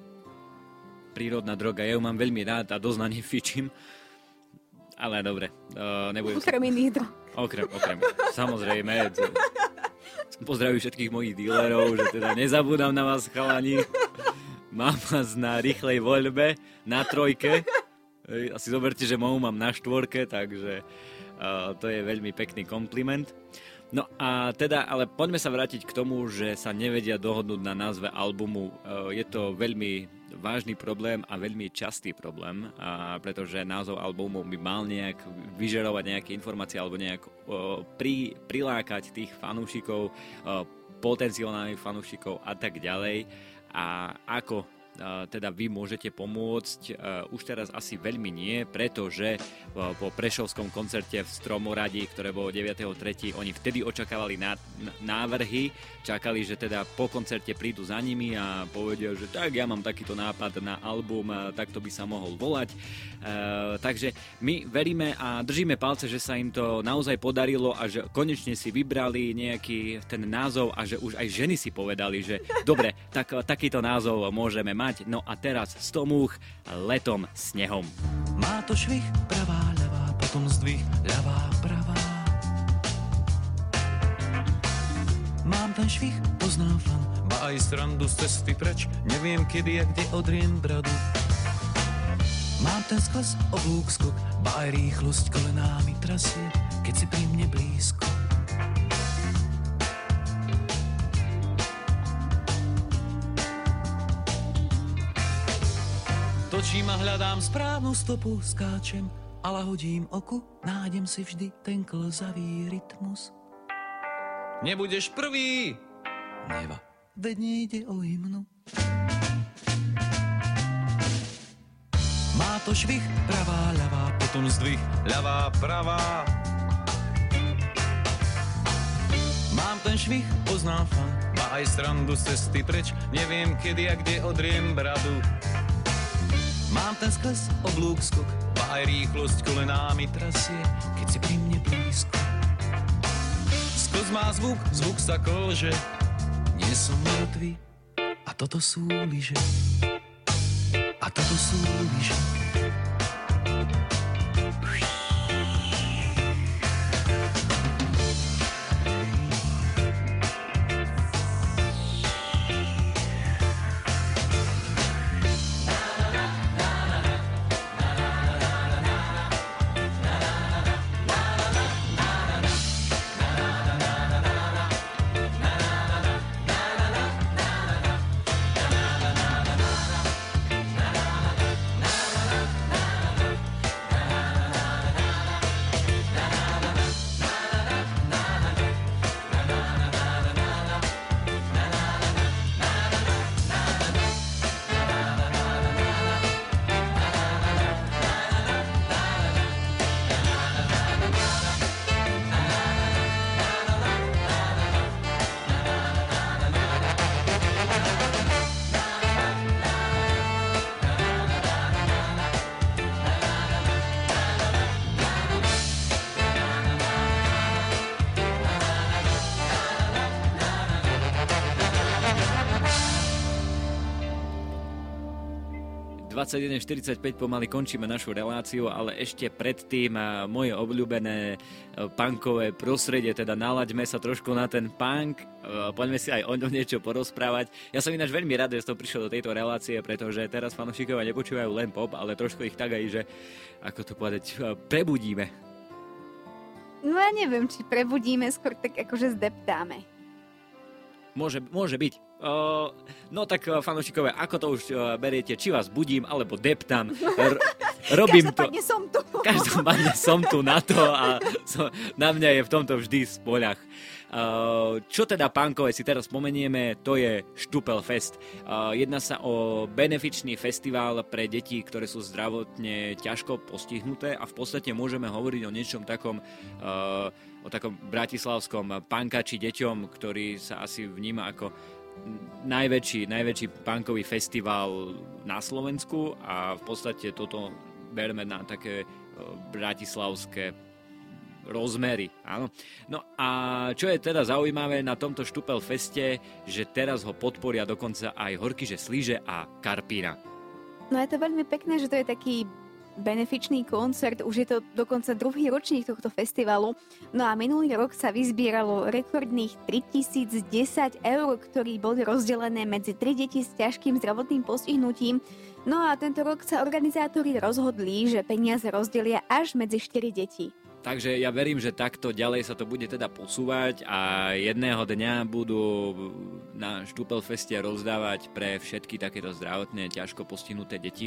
Prírodná droga, ja ju mám veľmi rád a dosť na nej fičím. Ale dobre, uh, nebudem Okrem iných drog. Okrem, okrem, samozrejme. Pozdravujem všetkých mojich dílerov, že teda nezabúdam na vás, chalani. Mám vás na rýchlej voľbe, na trojke. Asi zoberte, že moju mám na štvorke, takže uh, to je veľmi pekný kompliment. No a teda, ale poďme sa vrátiť k tomu, že sa nevedia dohodnúť na názve albumu. Uh, je to veľmi vážny problém a veľmi častý problém, uh, pretože názov albumu by mal nejak vyžerovať nejaké informácie alebo nejak uh, pri, prilákať tých fanúšikov, uh, potenciálnych fanúšikov a tak ďalej. A ako uh, teda vy môžete pomôcť? Uh, už teraz asi veľmi nie, pretože uh, po prešovskom koncerte v Stromoradí, ktoré bolo deviateho tretieho oni vtedy očakávali ná, návrhy, čakali, že teda po koncerte prídu za nimi a povedia, že tak, ja mám takýto nápad na album, uh, takto by sa mohol volať. Uh, takže my veríme a držíme palce, že sa im to naozaj podarilo a že konečne si vybrali nejaký ten názov a že už aj ženy si povedali, že dobre, tak, takýto názov môžeme mať. No a teraz Stomúch, Letom snehom. Má to švih, pravá, ľavá, potom zdvih, ľavá, pravá. Mám ten švih, poznám fan, ba aj srandu z cesty preč, neviem kedy a kde odriem bradu. Mám ten skles, oblúk, skok, ba aj rýchlosť kolenámi trasie, keď si pri mne blízko. Točím a hľadám správnu stopu, skáčem a lahodím oku, nájdem si vždy ten klzavý rytmus. Nebudeš prvý! Neva, veď nejde o hymnu. Má to švih, pravá, ľavá, potom zdvih, ľavá, pravá. Mám ten švih, poznám fan, má aj srandu z cesty preč, neviem kedy a kde odriem bradu. Mám ten skles, oblúk, skok, ba aj rýchlosť kolenámi trasie, keď si pri mne blízko. Skles má zvuk, zvuk sa kolže, nie som mŕtvy, a toto sú lyže. A toto sú lyže. dvadsaťjeden štyridsaťpäť pomaly končíme našu reláciu, ale ešte predtým moje obľúbené punkové prostredie, teda nalaďme sa trošku na ten punk, poďme si aj o ňom niečo porozprávať. Ja som ináč veľmi rád, že som prišiel do tejto relácie, pretože teraz fanúšikovia nepočúvajú len pop, ale trošku ich tak aj, že, ako to povedať, prebudíme. No ja neviem, či prebudíme, skôr tak akože zdeptáme. Môže, môže byť. Uh, no tak, uh, fanúšikové, ako to už uh, beriete, či vás budím, alebo deptam. R- robím to. Každopádne som tu. Každopádne som tu na to a so, na mňa je v tomto vždy spoľah. Uh, čo teda, pánkové, si teraz spomenieme, to je Štupelfest. Uh, jedná sa o benefičný festival pre deti, ktoré sú zdravotne ťažko postihnuté a v podstate môžeme hovoriť o niečom takom, uh, o takom bratislavskom pankači deťom, ktorý sa asi vníma ako najväčší, najväčší punkový festival na Slovensku a v podstate toto berme na také bratislavské rozmery. Áno. No a čo je teda zaujímavé na tomto Štupelfeste, že teraz ho podporia dokonca aj Horkyže Slíže a Karpina. No je to veľmi pekné, že to je taký benefičný koncert, už je to dokonca druhý ročník tohto festivalu. No a minulý rok sa vyzbieralo rekordných tritisícdesať eur, ktorí boli rozdelené medzi tri deti s ťažkým zdravotným postihnutím. No a tento rok sa organizátori rozhodli, že peniaze rozdelia až medzi štyri deti. Takže ja verím, že takto ďalej sa to bude teda posúvať a jedného dňa budú na Štupelfeste rozdávať pre všetky takéto zdravotne ťažko postihnuté deti.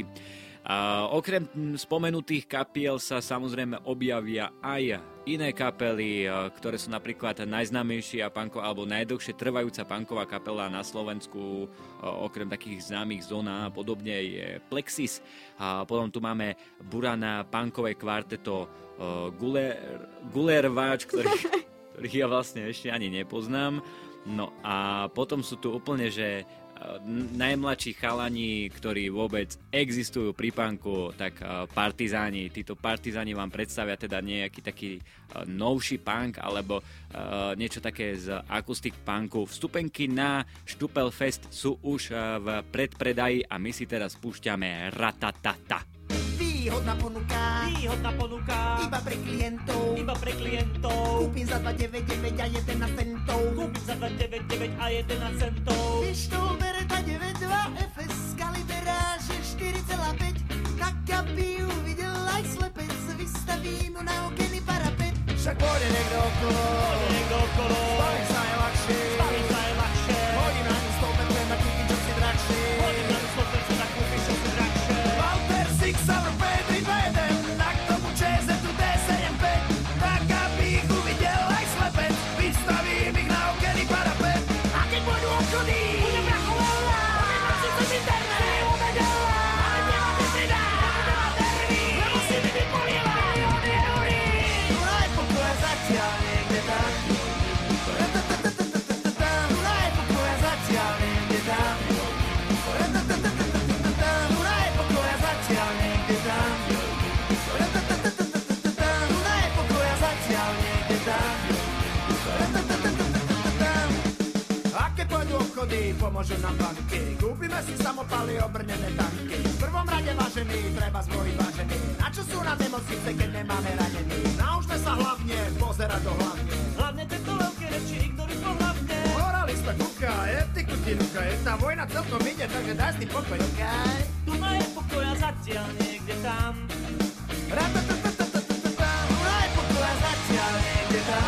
A okrem spomenutých kapiel sa samozrejme objavia aj iné kapely, ktoré sú napríklad najznámejšia punko, alebo najdlhšie trvajúca punková kapela na Slovensku, okrem takých známych Zóna a podobne je Plexis. A potom tu máme Burana punkové kvarteto Guler, Gulerváč, ktorý, ktorých ja vlastne ešte ani nepoznám. No a potom sú tu úplne, že najmladší chalani, ktorí vôbec existujú pri punku, tak partizáni. Títo partizáni vám predstavia teda nejaký taký novší punk alebo niečo také z akustik punku. Vstupenky na Štupelfest sú už v predpredaji a my si teraz púšťame Ratatata. Výhodná ponuka, výhodná ponuka, iba pre klientov, iba pre klientov. Kúpim za dva deväťdesiatdeväť a jedenásť centov, kúpim za dva deväťdesiatdeväť a jedenásť centov. Pištol bere dva deväťdesiatdva, ef es kaliberáže štyri celá päť, tak aby uvidel aj slepec, vystavím mu na okenný parapet. Však pôjde niekto okolo, pôjde niekto okolo, zbaviť sa je ľahšie, zbaviť sa je ľahšie. Hodím na ňu sto päť, a kúpim čo si drahšie, hodím na ňu sto päť, a kúpim čo si drahšie. Walter Six Hour pomôžu nám banky. Kúpime si samopaly, obrnené tanky. V prvom rade vážený, treba zvojiť vážený. Na čo sú nám nemocnice, keď nemáme ranení? Naučme sa hlavne pozerať do hlavne. Hlavne tieto veľké reči ignoruj pohlavne. Moralista kuka, etiku ti nuka. Je tá vojna celkom ide, takže daj s tým pokoj, okej? Tu ma je pokoja zatiaľ niekde tam. Ratatatatatatatata, tu ma je pokoja zatiaľ niekde tam.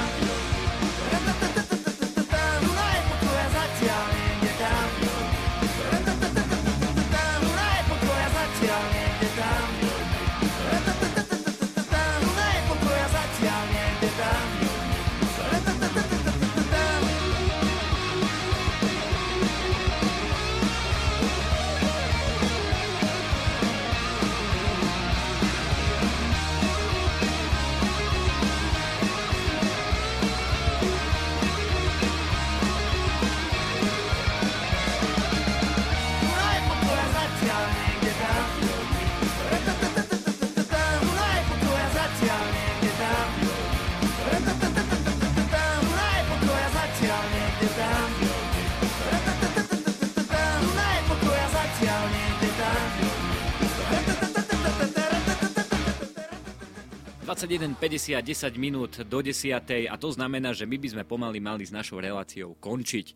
dvadsaťjeden päťdesiat, desať minút do desiatej a to znamená, že my by sme pomaly mali s našou reláciou končiť.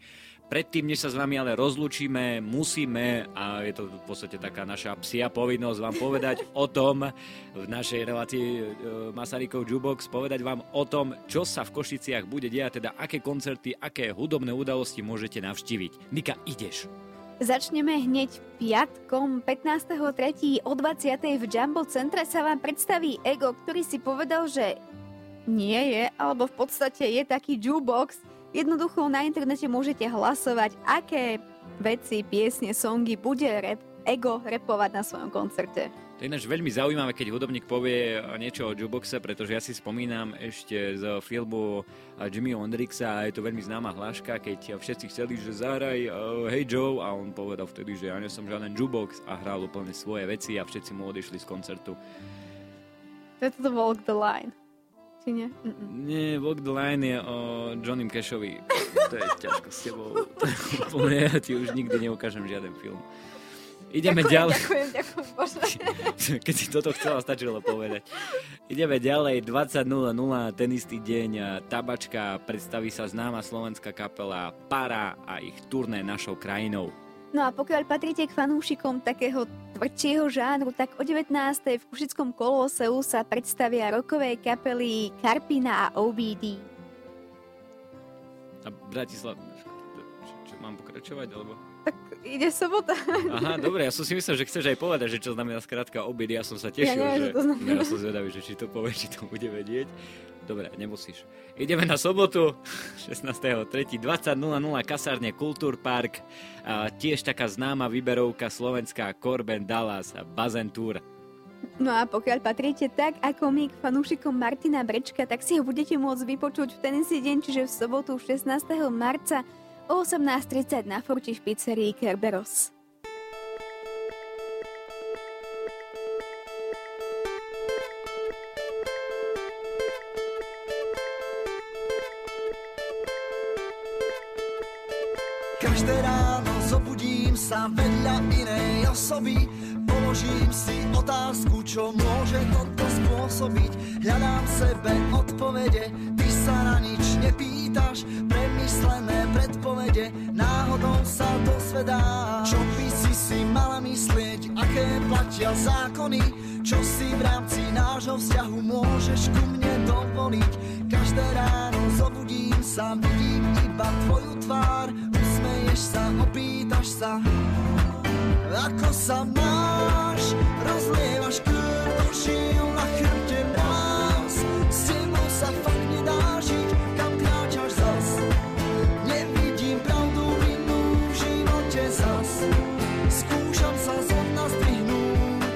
predtým, než sa s vami ale rozlúčime, musíme, a je to v podstate taká naša psia povinnosť vám povedať o tom, v našej relácii Masarykov Jukebox, povedať vám o tom, čo sa v Košiciach bude diať, teda aké koncerty, aké hudobné udalosti môžete navštíviť. Nika, ideš. Začneme hneď piatkom pätnásteho tretieho o dvadsiatej v Jumbo centre sa vám predstaví Ego, ktorý si povedal, že nie je, alebo v podstate je taký jukebox. Jednoducho na internete môžete hlasovať, aké veci, piesne, songy bude rap, Ego repovať na svojom koncerte. To je ináč veľmi zaujímavé, keď hudobník povie niečo o jukeboxe, pretože ja si spomínam ešte z filmu Jimmyho Hendrixa a je to veľmi známa hláška, keď všetci chceli, že zahraj uh, Hey Joe a on povedal vtedy, že ja nie som žiaden jukebox a hral úplne svoje veci a všetci mu odišli z koncertu. To je to Walk the Line. Či nie? Mm-mm. Nie, Walk the Line je o Johnnym Cashovi. To je ťažko s tebou. To je úplne, ja ti už nikdy neukážem žiaden film. Ideme ďakujem, ďalej. Ďakujem, ďakujem, Bože. Keď si toto chcela, stačilo povedať. Ideme ďalej, dvadsať nula nula, ten istý deň, Tabačka, predstaví sa známa slovenská kapela Para a ich turné našou krajinou. No a pokiaľ patríte k fanúšikom takého tvrdšieho žánru, tak o devätnástej v Košickom Koloseu sa predstavia rockové kapely Karpina a ó bé dé. A Bratislav, čo, čo mám pokračovať, alebo... Tak ide sobota. Aha, dobre, ja som si myslel, že chceš aj povedať, že čo znamená skrátka obed, ja som sa tešil, ja neviem, že... že No, ja som zvedavý, že či to povie, či to bude vedieť. Dobre, nemusíš. Ideme na sobotu, šestnásteho tretieho dvadsať nula nula, kasárne Kultúrpark, a tiež taká známa výberovka slovenská Corben Dallas Bazén Tour. No a pokiaľ patríte tak ako my k fanúšikom Martina Brečka, tak si ho budete môcť vypočuť v ten istý deň, čiže v sobotu šestnásteho marca o osemnásť tridsať na Forči v pizzerii Kerberos. Každé ráno zobudím sa vedľa inej osoby, položím si otázku, čo môže toto spôsobiť. Hľadám v sebe odpovede, ty sa na nič nepýtaš, premyslené predpovede, náhodou sa dozvedáš. Čo by si si mala myslieť, aké platia zákony, čo si v rámci nášho vzťahu môžeš ku mne dovoliť. Každé ráno zobudím sa, vidím iba tvoju tvár, usmeješ sa, opýtaš sa, ako sa máš, rozlievaš krv do žil, na chrbte mráz, s tebou sa fakt nedá žiť, kam kráčaš zas, nevidím pravdu vinu v živote zas, skúšam sa zo dna zdvihnúť.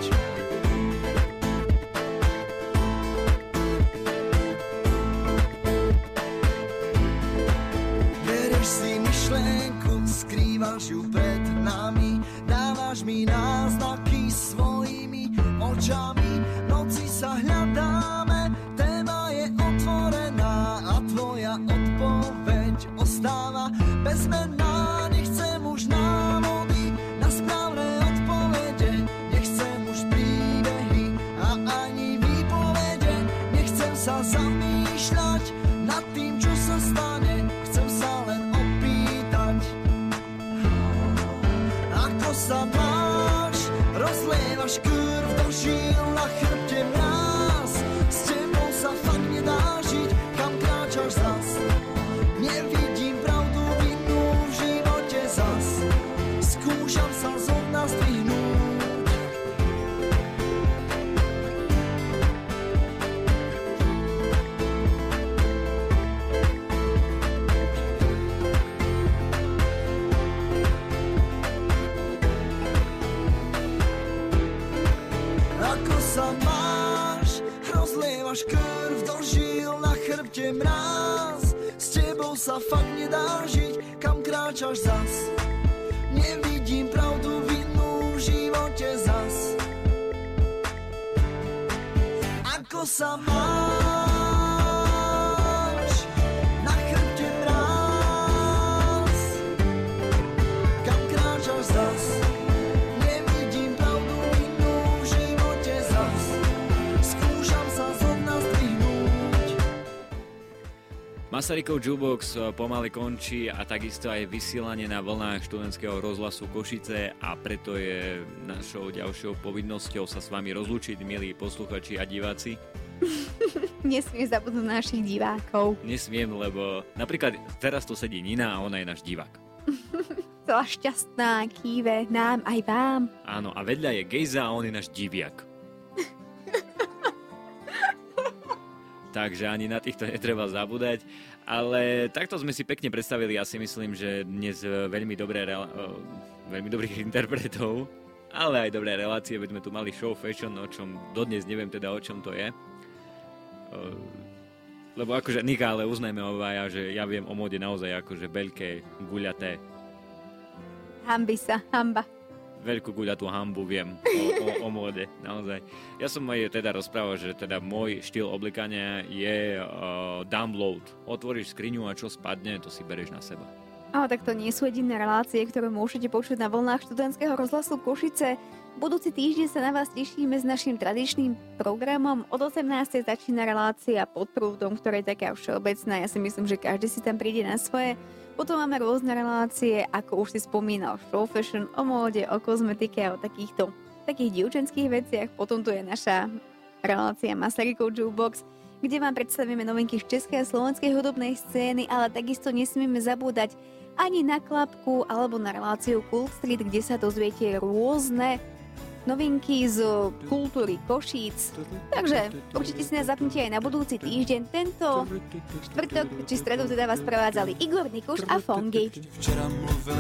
Berieš si myšlienku, skrývaš ju pred nami, dávaš mi náznaky svojimi očami, v noci sa hľadáme, téma je otvorená a tvoja odpoveď ostáva bezmenná. Nechcem už návody na správne odpovede, nechcem už príbehy a ani výpovede, nechcem sa zamýšľať nad tým, čo sa stane, chcem sa len opýtať, ako sa máš, rozlievaš krv do žil, na chrbte mráz, s tebou sa fakt nedá žiť, kam kráčaš zas, nevidím pravdu vinu v živote zas, skúšam sa zo dna zdvihnúť. Ako sa máš, rozlievaš krv do žil, na chrbte mráz, s tebou sa fakt nedá žiť, kam kráčaš zas, nevidím pravdu vinu v živote zas, ako sa máš, na chrbte mráz, kam kráčaš zas, Masarykov jukebox pomaly končí a takisto aj vysielanie na vlnách študentského rozhlasu Košice a preto je našou ďalšou povinnosťou sa s vami rozlúčiť, milí posluchači a diváci. Nesmiem zabudnúť našich divákov. Nesmiem, lebo napríklad teraz tu sedí Nina a ona je náš divák. Celá šťastná, kýve nám aj vám. Áno, a vedľa je Gejza a on je náš diviak. Takže ani na týchto netreba zabúdať. Ale takto sme si pekne predstavili, ja si myslím, že dnes veľmi, dobré, veľmi dobrých interpretov, ale aj dobré relácie, veď sme tu mali show fashion, o čom dodnes neviem teda, o čom to je. Lebo akože, Nika, ale uznajme obaja, že ja viem o móde naozaj akože veľké, guľaté. Hambi sa, hamba. Veľkú guľatú hambu viem o, o, o móde, naozaj. Ja som aj teda rozprával, že teda môj štýl oblikania je uh, download. Otvoríš skriňu a čo spadne, to si bereš na seba. Ale tak to nie sú jediné relácie, ktoré môžete počuť na vlnách študentského rozhlasu Košice. Budúci týždeň sa na vás tešíme s našim tradičným programom. Od osemnástej začína relácia Pod prúdom, ktorá je taká všeobecná. Ja si myslím, že každý si tam príde na svoje. Potom máme rôzne relácie, ako už si spomínal, show fashion, o móde, o kozmetike, o takýchto takých dievčenských veciach. Potom tu je naša relácia Masarykov jukebox, kde vám predstavíme novinky z českej a slovenskej hudobnej scény, ale takisto nesmieme zabúdať ani na Klapku alebo na reláciu Cool Street, kde sa dozviete rôzne novinky z kultúry Košíc. Takže určite si nás zapnite aj na budúci týždeň. Tento štvrtok či stredu teda vás prevádzali Igor Nikuš a Fongy.